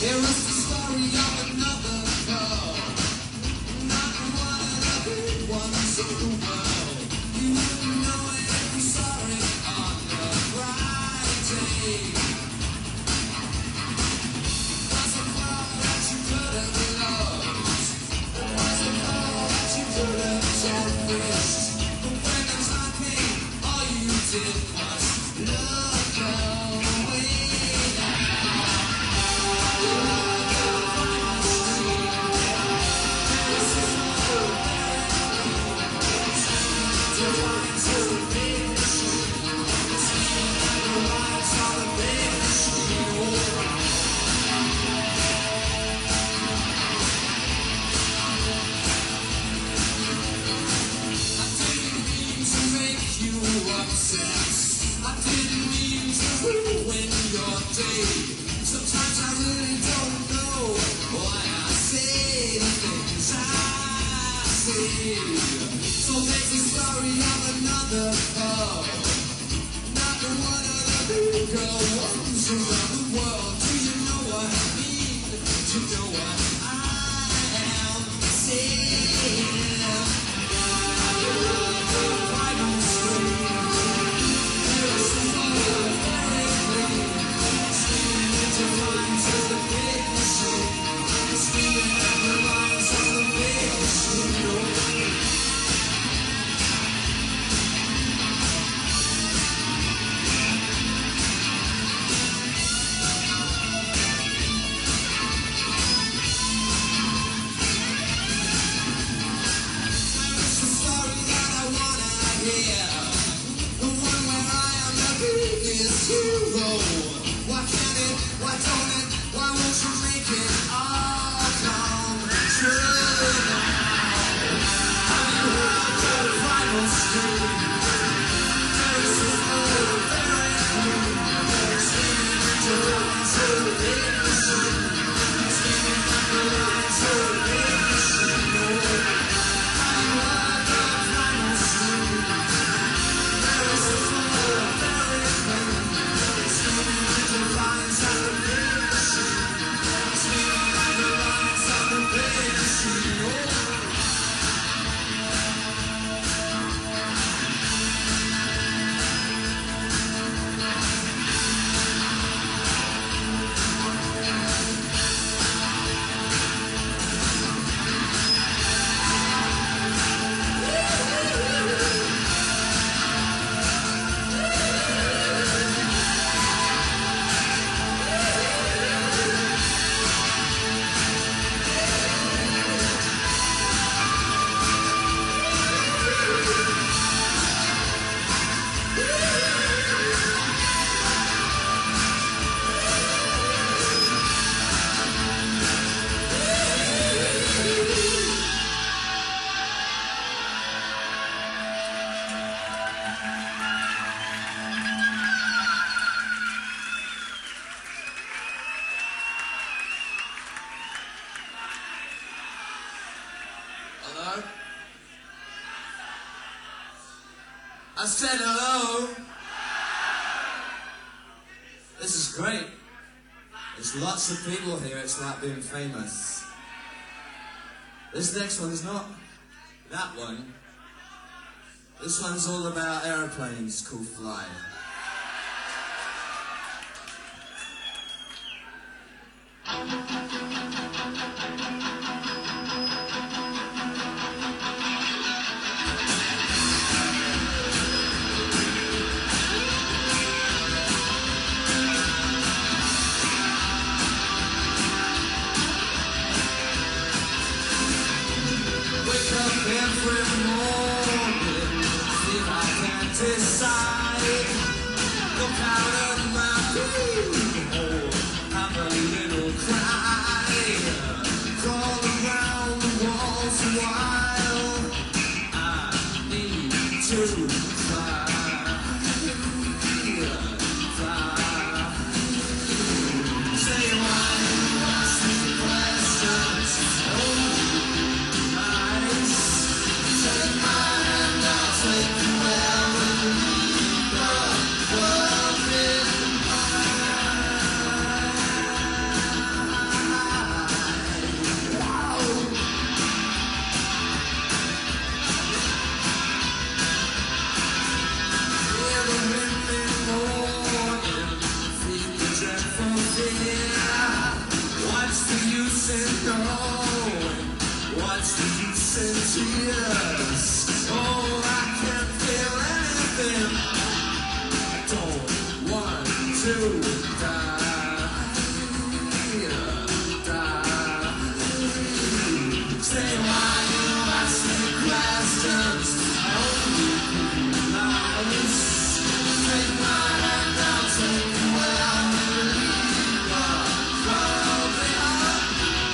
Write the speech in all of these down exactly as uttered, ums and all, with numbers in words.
Here is the story of another girl, not one of the big ones of the world. You wouldn't know it if you saw it on the Friday. Was a girl that you could have loved, was a girl that you could have cherished. But when the time came, all you did was look away. I didn't mean to ruin your day. Sometimes I really don't know why I say the things I say. So there's the story of another girl, not one of the bigger ones around the world. Do you know what I mean? Do you know what I am saying? Why can't it, why don't it, why won't you make it all come true now? Have you heard the final scream? There is a little very clean, screaming at the lines of the big machine, screaming at the lines of the big machine. Have you heard the final scream? There is a little very clean, the lines of the big machine, swinging like the lines of the big machine. Hello? I said hello. This is great. There's lots of people here. It's like being famous. This next one is not that one. This one's all about airplanes called Fly. Every morning, see if I can decide dear. What's the use in going? What's the use in tears? Oh, I can't feel anything. I don't want to die, die. Say why you ask me questions. I only lies. Take my hand, I'll take you where I will leave the world behind.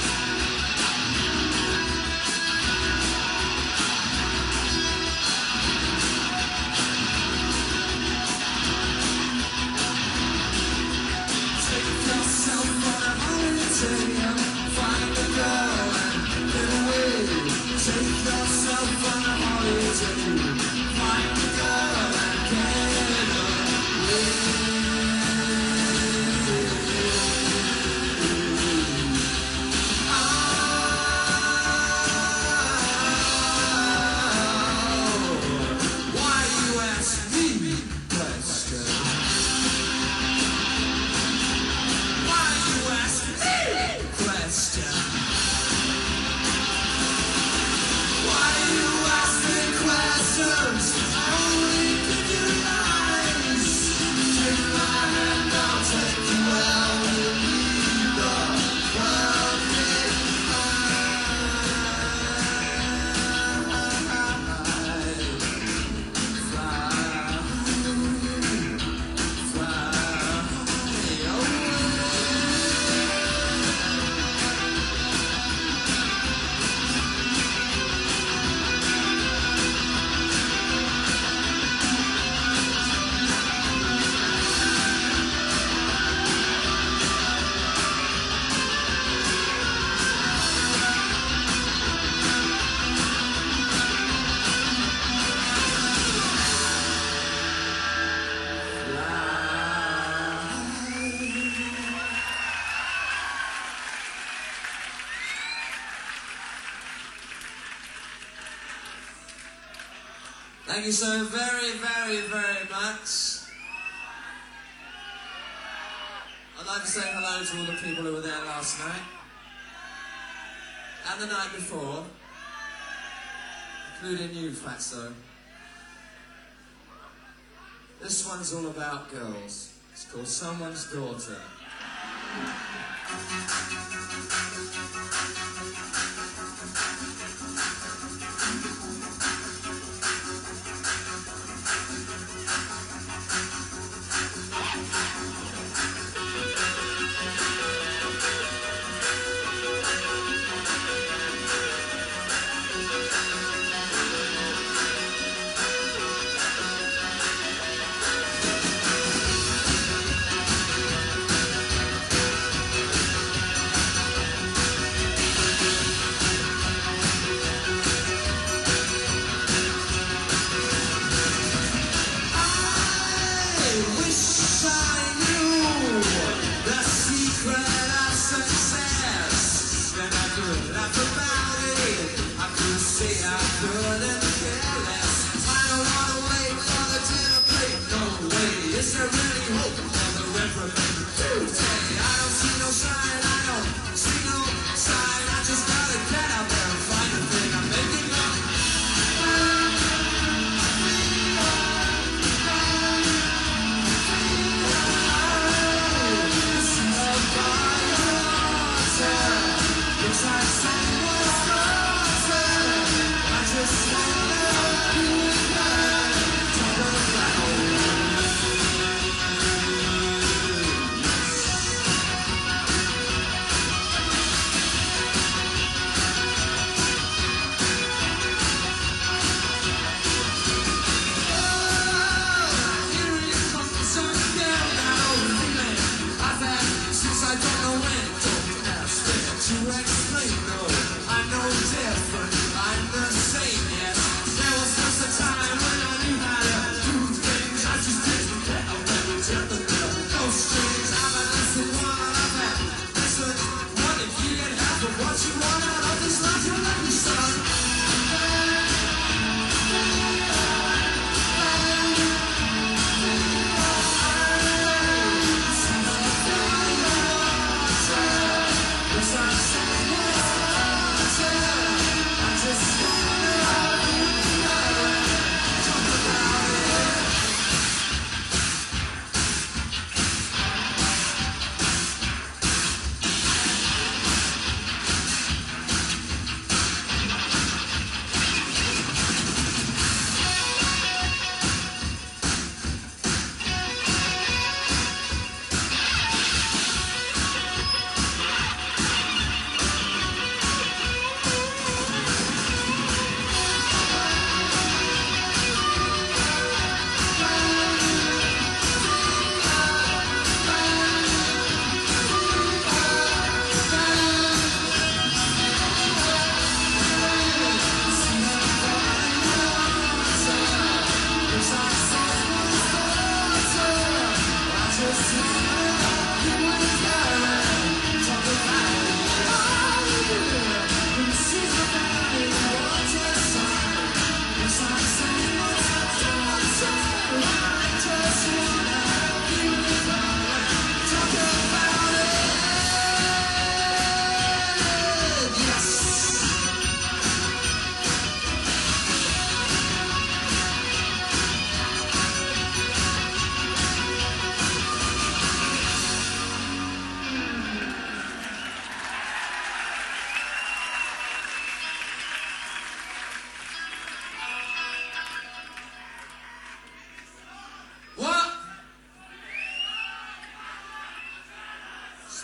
Take yourself on a holiday and find a girl and get away. Take yourself on a holiday, find a girl and get Thank you so very, very, very much. I'd like to say hello to all the people who were there last night and the night before, including you, Fatso. This one's all about girls. It's called Someone's Daughter.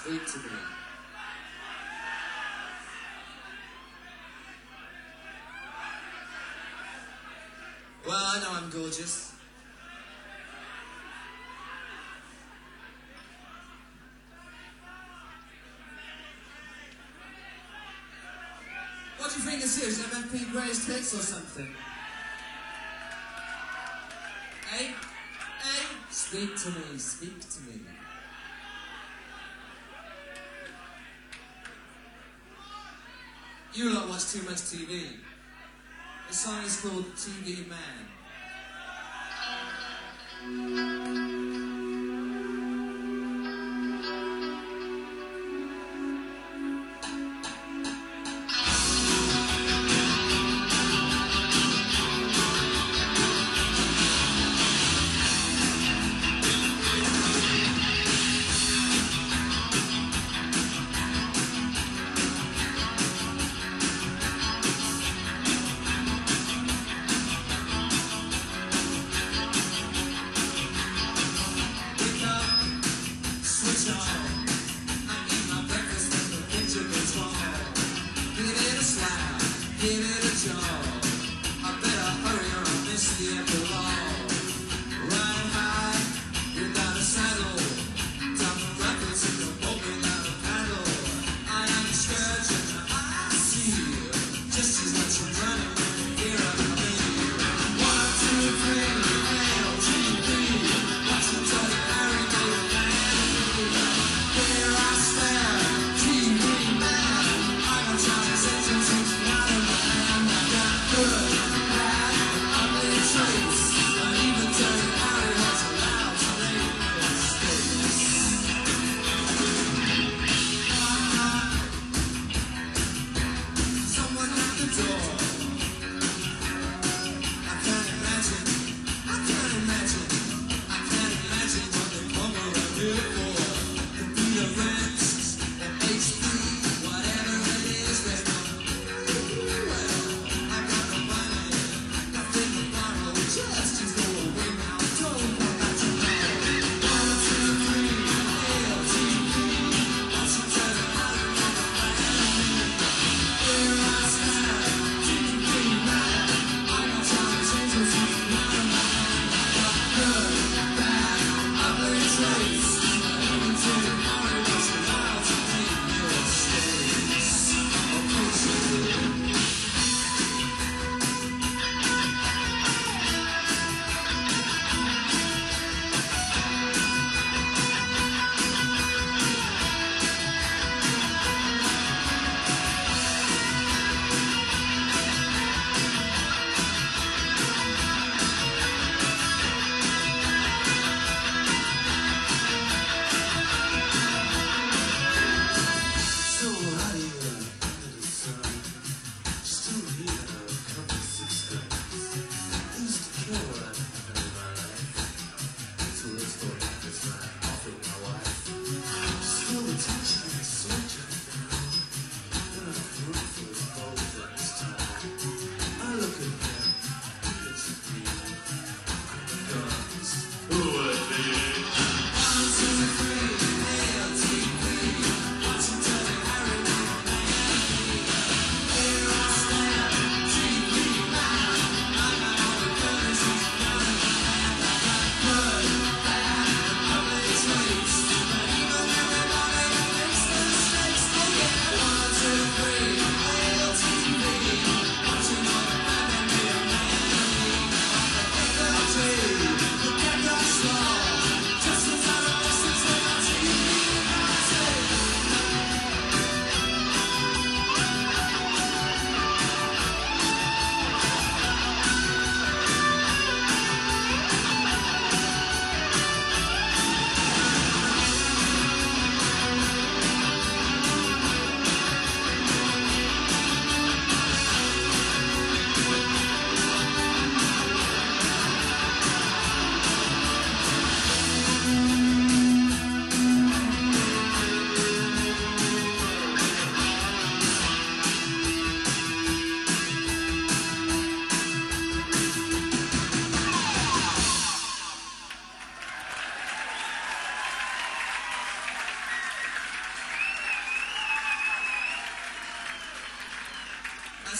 speak to me. Well, I know I'm gorgeous. What do you think this is? M F P Greatest Hits or something? Hey? Hey? Speak to me, speak to me. You lot watch too much T V. The song is called T V Man. Give it a job. I better hurry or I'll miss the epilogue. Ride high without a saddle. Down the rapids in the boat without a paddle. I am a scourge and I see just as much as running when you hear of me. One, two, three, L G B. Watch the dirty Harry go down.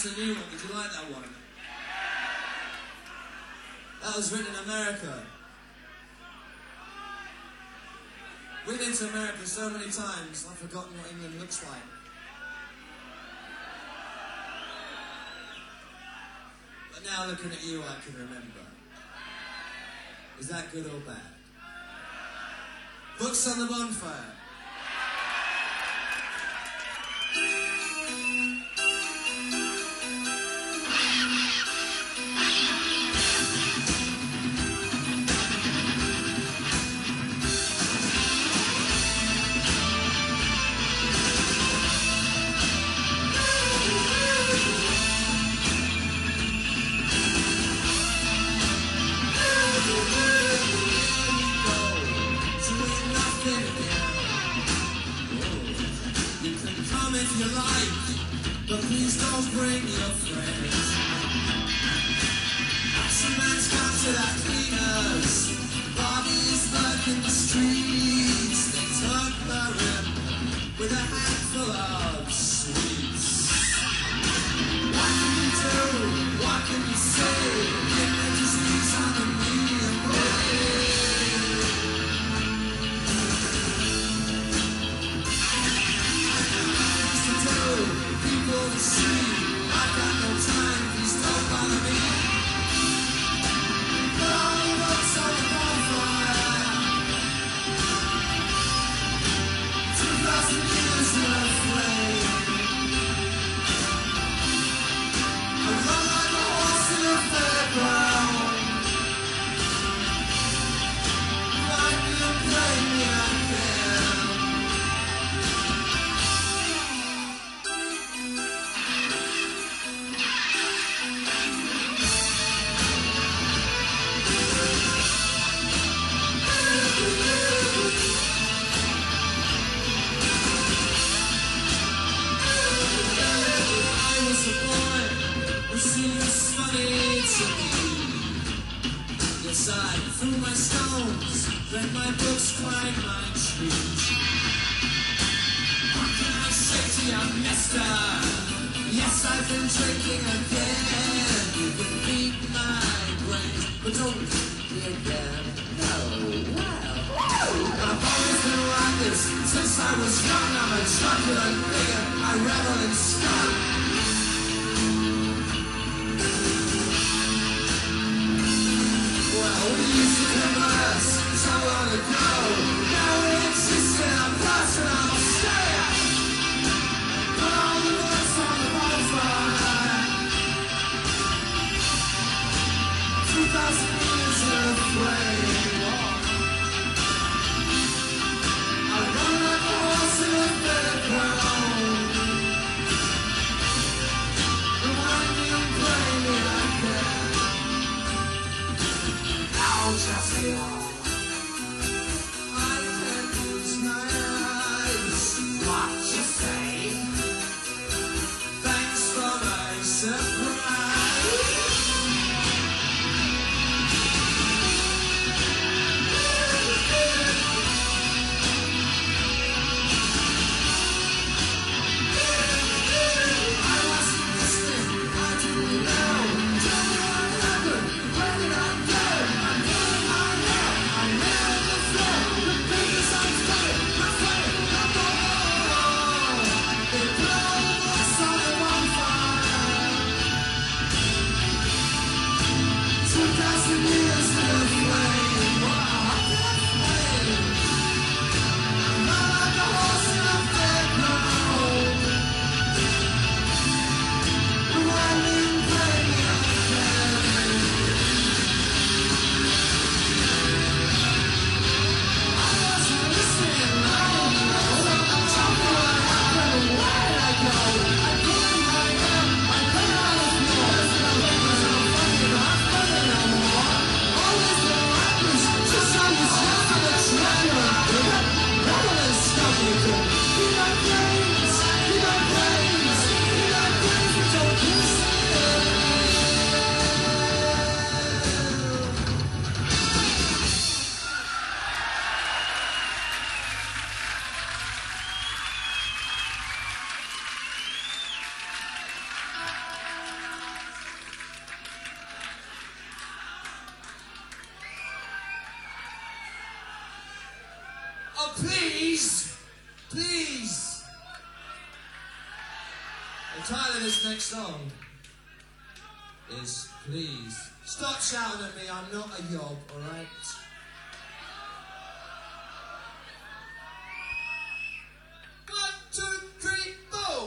That's a new one. Did you like that one? That was written in America. We've been to America so many times, I've forgotten what England looks like. But now looking at you, I can remember. Is that good or bad? Books on the bonfire. If you like, but please don't bring your friends. Cements got to that cleaners, bodies lurk in the streets. They tuck the rim with a handful of sweets. What can you do? What can you say? Get registries on the medium way. People to see, I've got no time, please don't bother me. Put all the books on the bonfire. Two thousand years in a flame. I run like a horse in a fairground. Find me and play me, I can. I threw my stones, read my books, climbed my trees. What can I say to you, mister? Yes, I've been drinking again. You can beat my brains, but don't beat me again. No, well, I've always been like this since I was young. I'm a truculent bigot, I revel in skunk. We used to converse so long ago. Now we exist in a personal state. Put all the books on the bonfire. Two thousand years in a flame. I run like a horse in a fairground. Remind me and play me like that. Just I please, please. The title of this next song is Please. Stop shouting at me, I'm not a yob, alright? One, two, three, four.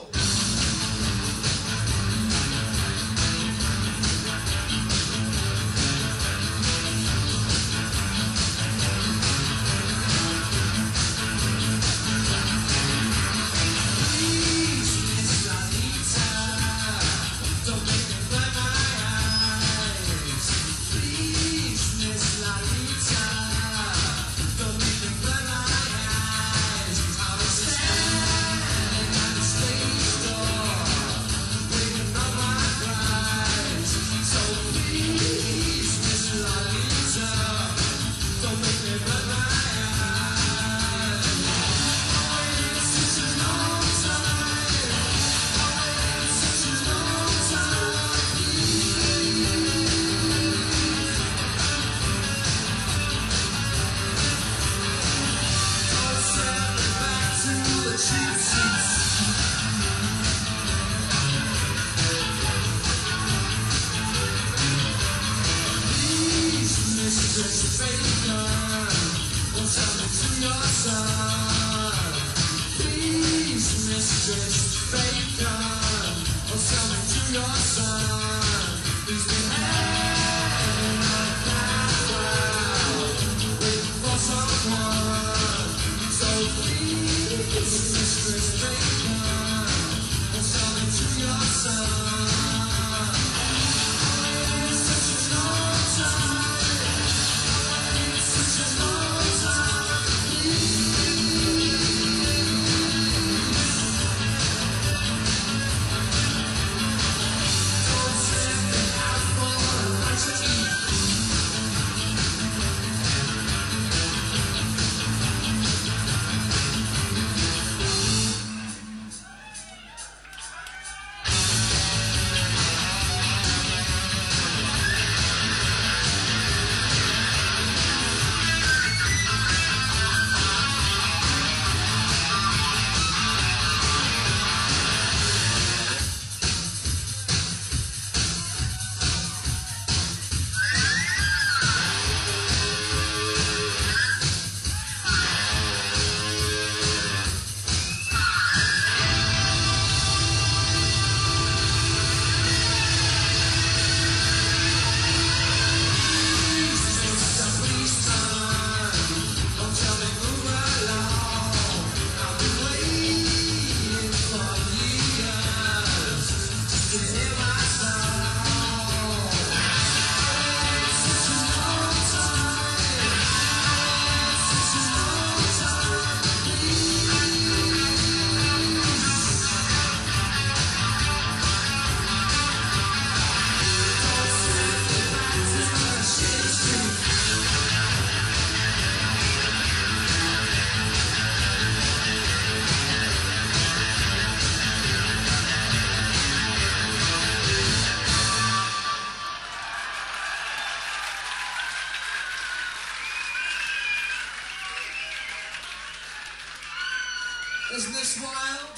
Isn't this wild?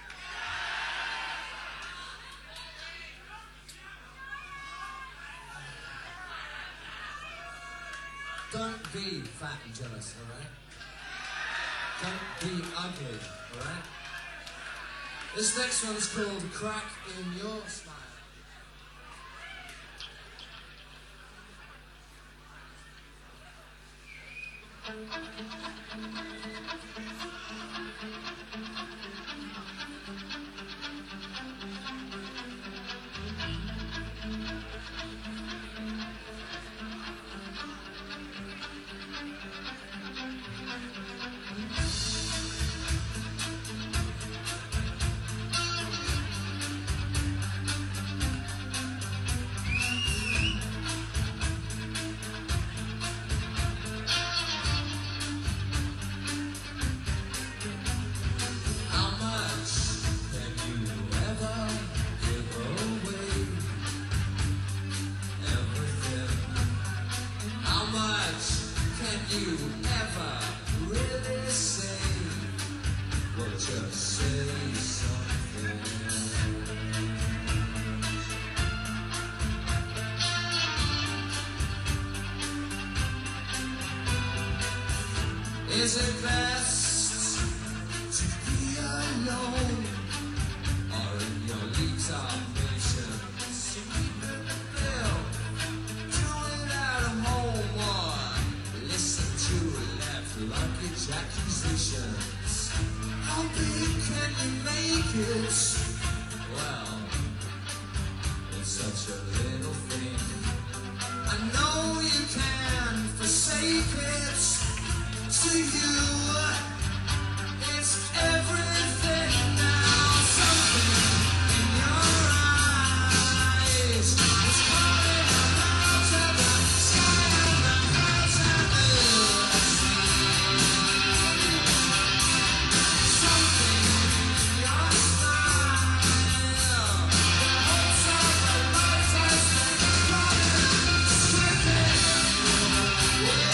Don't be fat and jealous, alright? Don't be ugly, alright? This next one's called Crack in Your Smile. just say something. Is it best to be alone or in your leagues of nations? Bill, do it at home or listen to left luggage accusations. How big can you make it? Well, it's such a little thing. I know you can forsake it. To you, it's everything now. Something in your eyes is calling out to the sky and the clouds and the sea. Something in your smile, the hopes of a lifetime spent running, stripping away.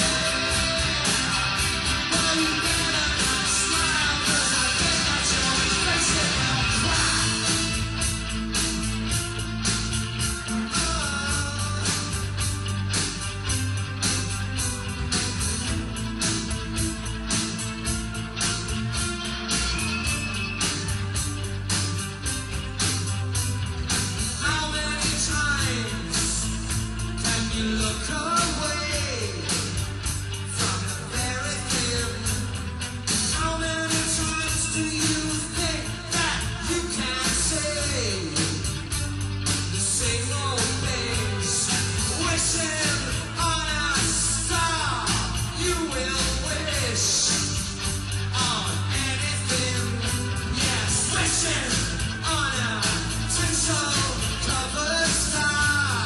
Look away from the very thing. How many times do you think that you can say the same old things? Wishing on a star, you will wish on anything. Yes, wishing on a tinsel covered star.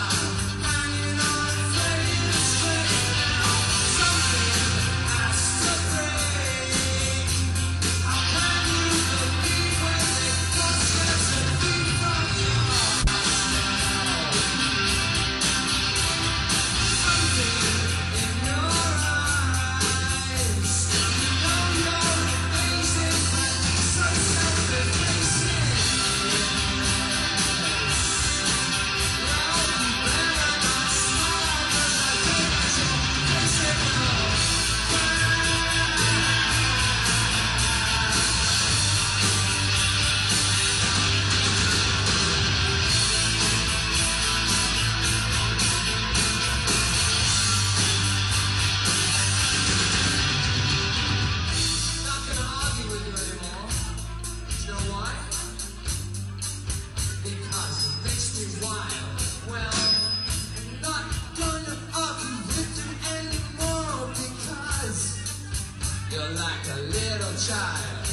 You're like a little child.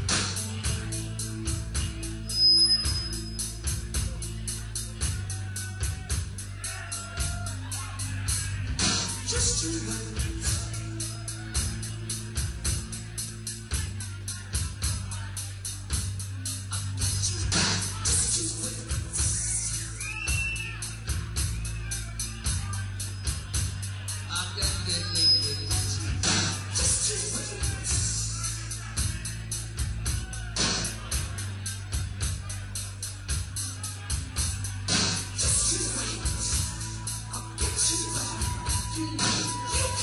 Just too late. You know, you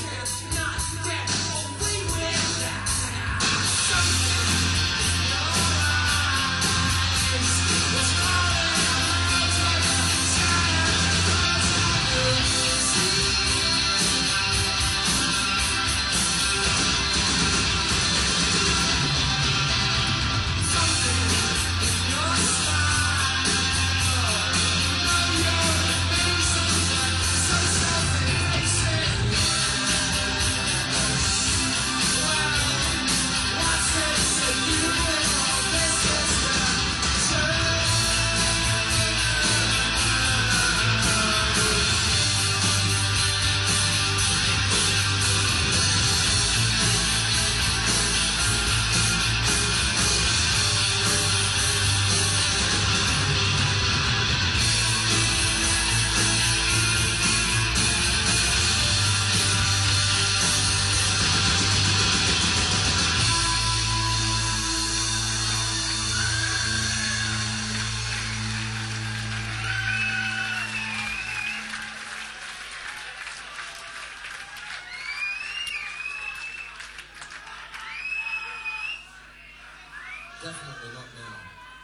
Definitely not now.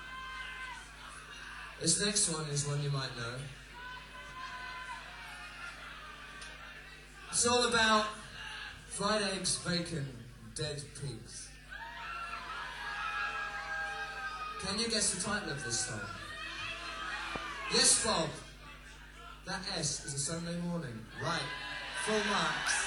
This next one is one you might know. It's all about fried eggs, bacon, dead pigs. Can you guess the title of this song? Yes, Bob. That S is a Sunday morning. Right. Full marks.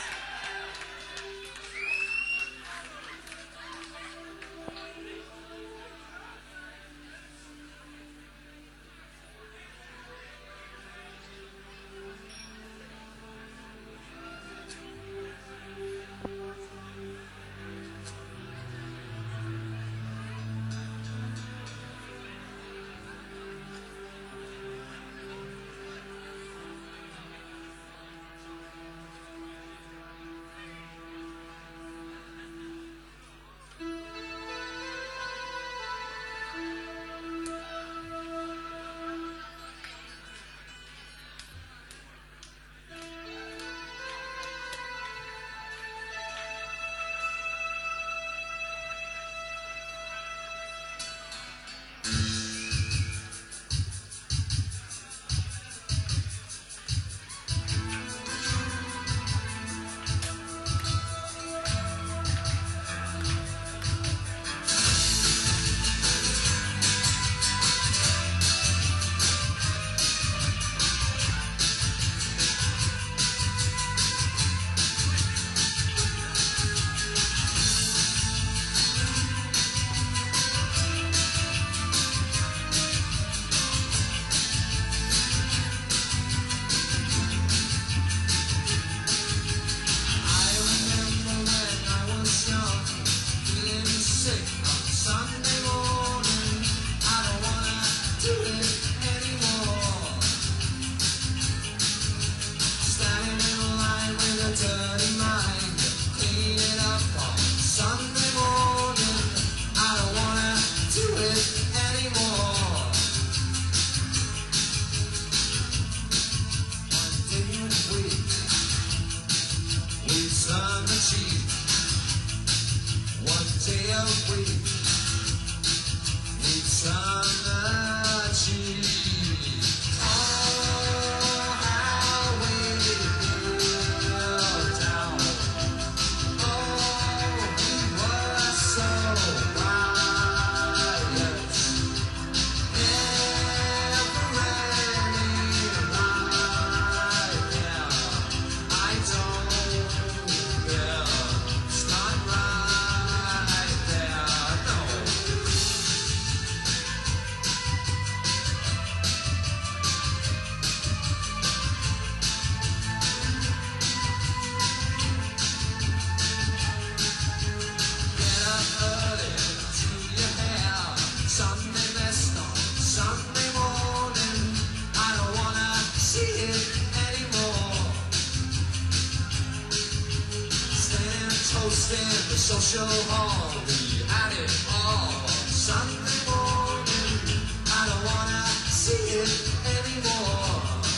Social hall, we had it all. Sunday morning, I don't wanna see it anymore.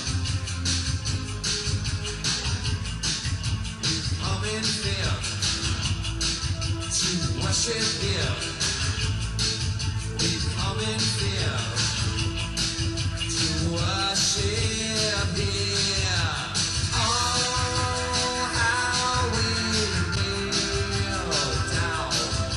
We come in here to worship here. We come in here to worship here. Oh, how we kneel down.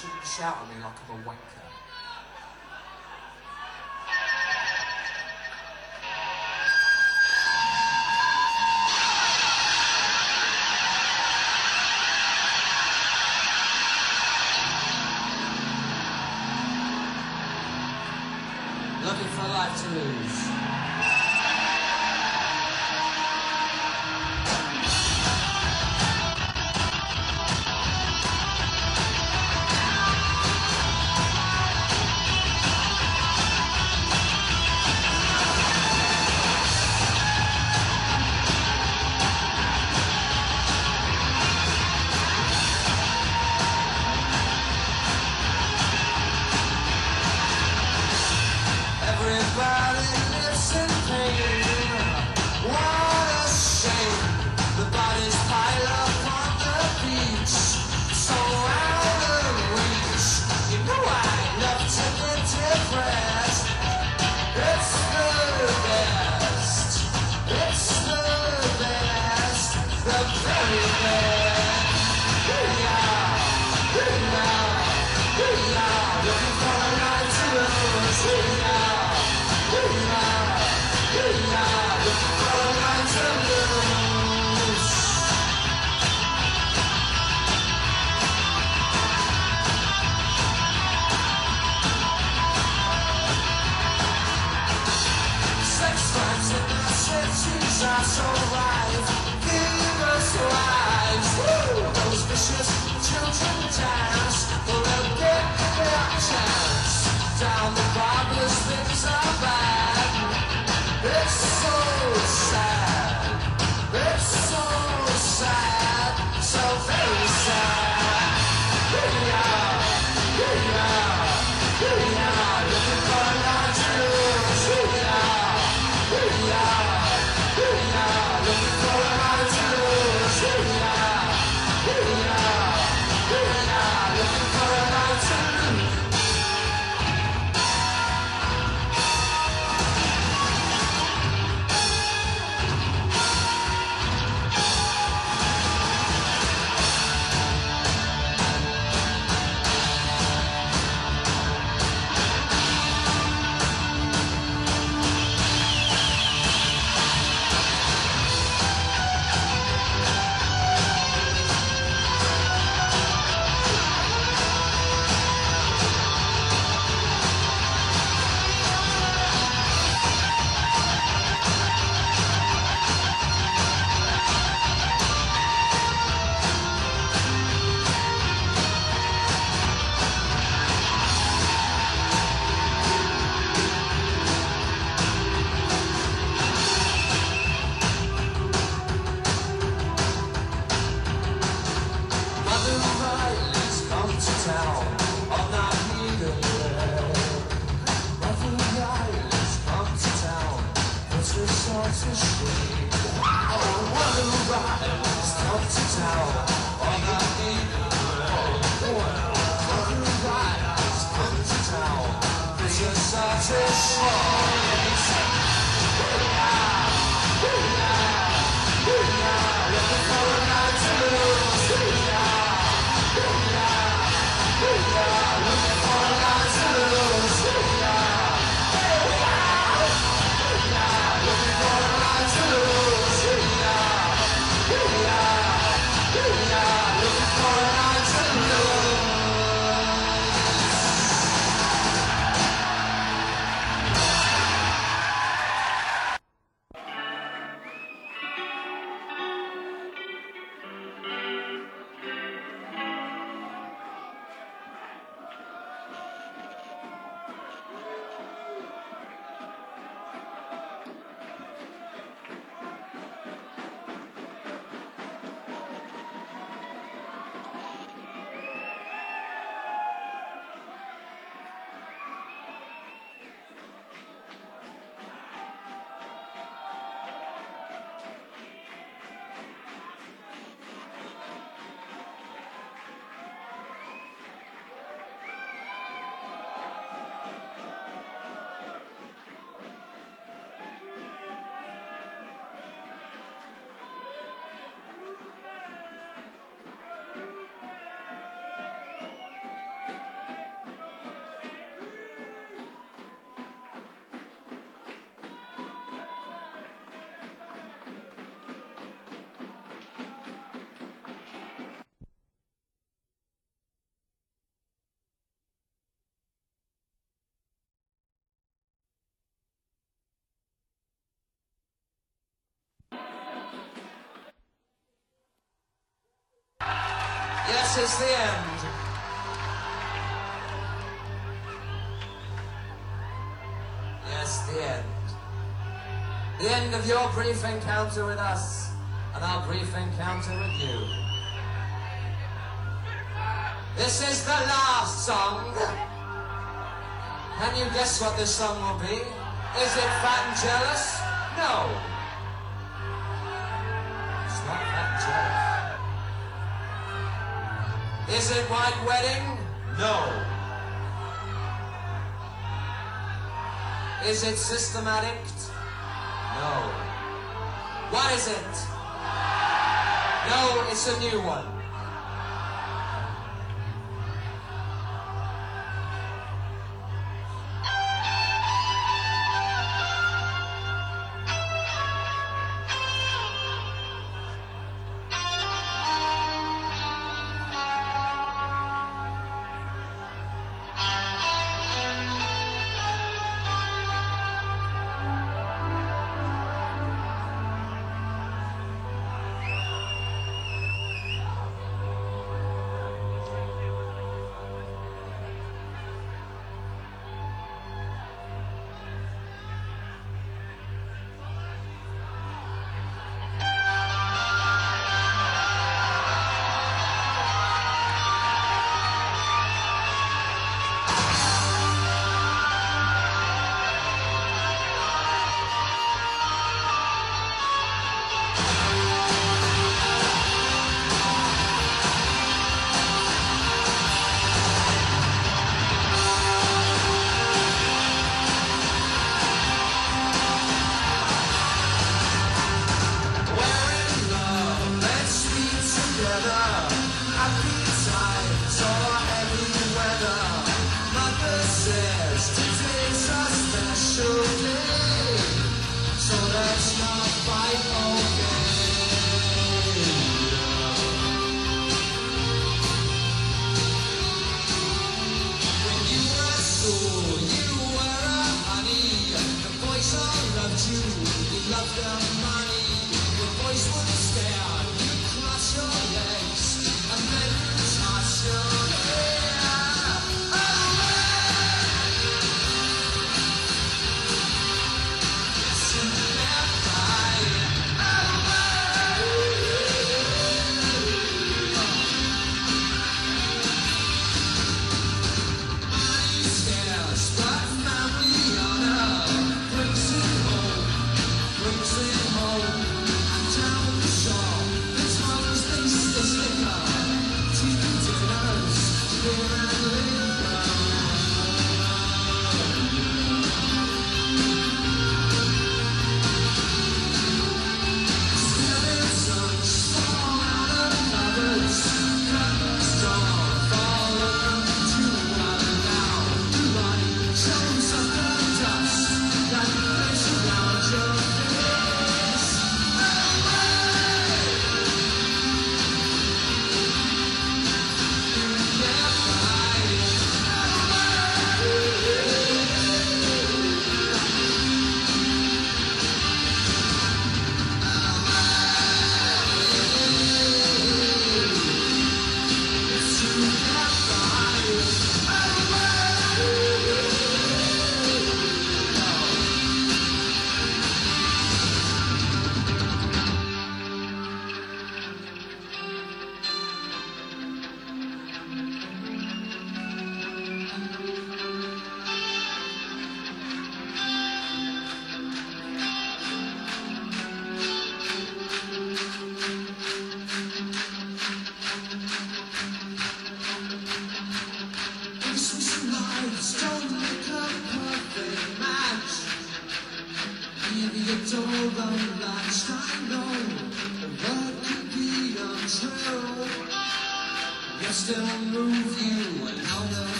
shouldn't shout at me like I'm a wanker. Looking for a life to lose. Everybody lives in pain. What a shame. The bodies pile up on the beach, so out of reach. You know I love to get depressed. It's the best. It's the best. The very best. Here we are. Here we are. Here we are. Looking for a night to lose. Here we are. Here we are, here we are, looking for a night to lose. Sex crimes in the cities are so rife. Give us lives. Woo! Those vicious children dance, for they'll get their chance. Down the barbarous things are bad. It's so sad. It's so sad. So very sad. Here we are. Here we are. Here we are. Looking for a night to lose. Here we are. Here we are. Here we are. Looking for a night to lose. Here we are. Here we are. Here we are. Looking for a night to lose. Yes, it's the end. Yes, the end. The end of your brief encounter with us and our brief encounter with you. This is the last song. Can you guess what this song will be? Is it Fat and Jealous? No. It's not Fat and Jealous. Is it White Wedding? No. Is it Systematic? No. What is it? No, it's a new one.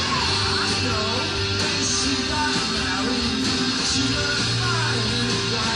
She got married, she was fine and white.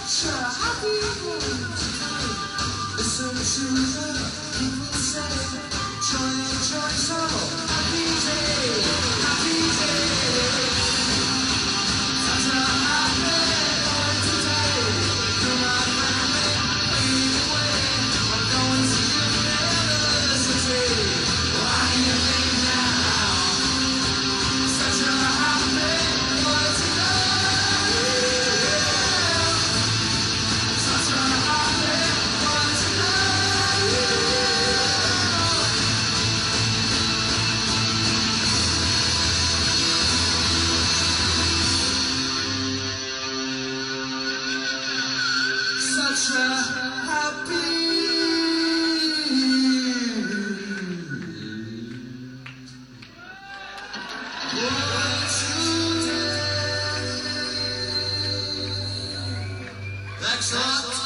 such a happy moment today. Listen to the people say, joy, joy, so happy day, happy day. Such a happy moment today. Come on, baby, lead the way. I'm going to university. What do you think now? Such a happy moment today. Such a happy moment today. Such a happy world today. Thanks a lot.